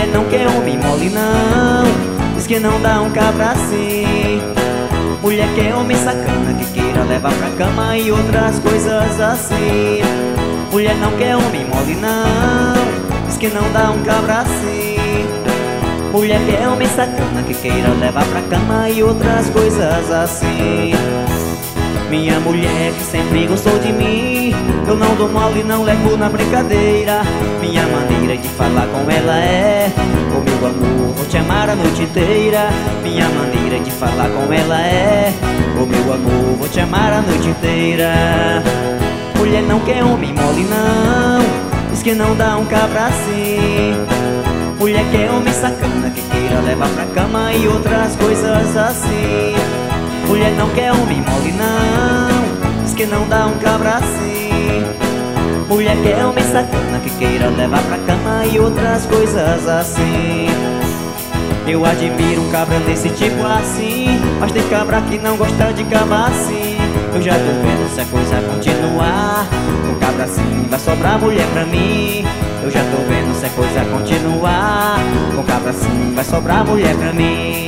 não quer homem mole não, diz que não dá um cabra assim. Mulher quer homem sacana que queira levar pra cama e outras coisas assim. Mulher não quer homem mole não, diz que não dá um cabra assim. Mulher quer homem sacana que queira levar pra cama e outras coisas assim. Minha mulher que sempre gostou de mim, eu não dou mole, não levo na brincadeira. Minha maneira de falar com ela é: ô meu amor, vou te amar a noite inteira. Minha maneira de falar com ela é: ô meu amor, vou te amar a noite inteira. Mulher não quer homem mole não, diz que não dá um cabra assim. Mulher quer homem sacana que queira levar pra cama e outras coisas assim. Mulher não quer homem mole não, diz que não dá um cabra assim. Mulher quer homem sacana que queira levar pra cama e outras coisas assim. Eu admiro um cabra desse tipo assim, mas tem cabra que não gosta de cabra assim. Eu já tô vendo se a coisa continuar, com cabra assim vai sobrar mulher pra mim. Eu já tô vendo se a coisa continuar, com cabra assim vai sobrar mulher pra mim.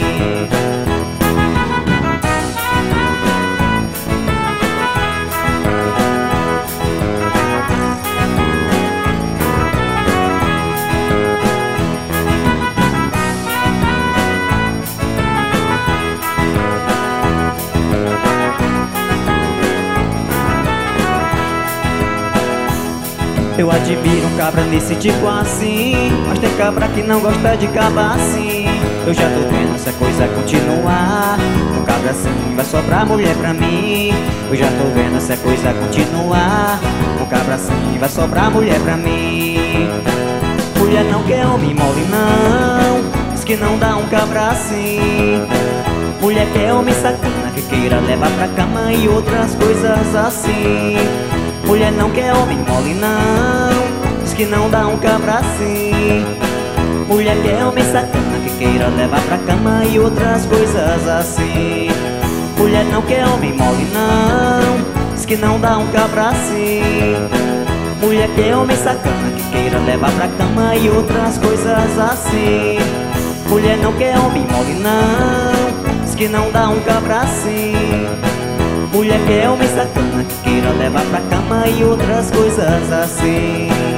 Eu admiro um cabra desse tipo assim, mas tem cabra que não gosta de cabra assim. Eu já tô vendo se a coisa continuar, com cabra assim vai sobrar mulher pra mim. Eu já tô vendo se a coisa continuar, com cabra assim vai sobrar mulher pra mim. Mulher não quer homem mole não, diz que não dá um cabra assim. Mulher quer homem sacana que queira levar pra cama e outras coisas assim. Mulher não quer homem mole não, diz que não dá um cabra assim. Mulher quer homem sacana que queira levar pra cama e outras coisas assim. Mulher não quer homem mole não, diz que não dá um cabra assim. Mulher quer homem sacana que queira levar pra cama e outras coisas assim. Mulher não quer homem mole não, diz que não dá um cabra assim. Mulher quer homem sacana que queira levar pra cama e outras coisas assim.